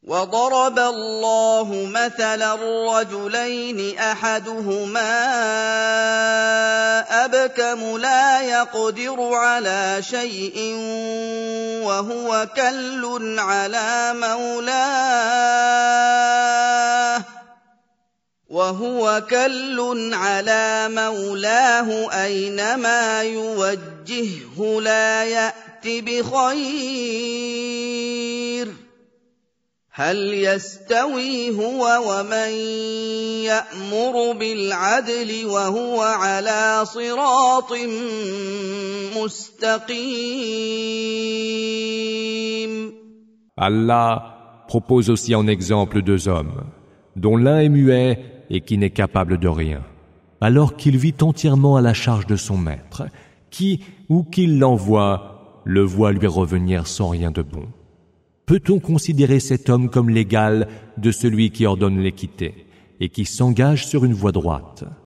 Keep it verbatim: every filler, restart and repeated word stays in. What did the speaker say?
وَضَرَبَ اللَّهُ مَثَلًا رَّجُلَيْنِ أَحَدُهُمَا أَبْكَمُ لَا يَقْدِرُ عَلَىٰ شَيْءٍ وَهُوَ كَلٌّ عَلَىٰ مَوْلَاهُ وَهُوَ كَلٌّ عَلَىٰ مَوْلَاهُ أَيْنَمَا يُوَجِّههُّ لَا يَأْتِ بِخَيْرٍ ۖ هَلْ يَسْتَوِي هُوَ وَمَن يَأْمُرُ بِالْعَدْلِ وَهُوَ عَلَىٰ صِرَاطٍ مُّسْتَقِيمٍ. Allah propose aussi en exemple deux hommes, dont l'un est muet et qui n'est capable de rien, alors qu'il vit entièrement à la charge de son maître, qui, où qu'il l'envoie, le voit lui revenir sans rien de bon. Peut-on considérer cet homme comme l'égal de celui qui ordonne l'équité et qui s'engage sur une voie droite?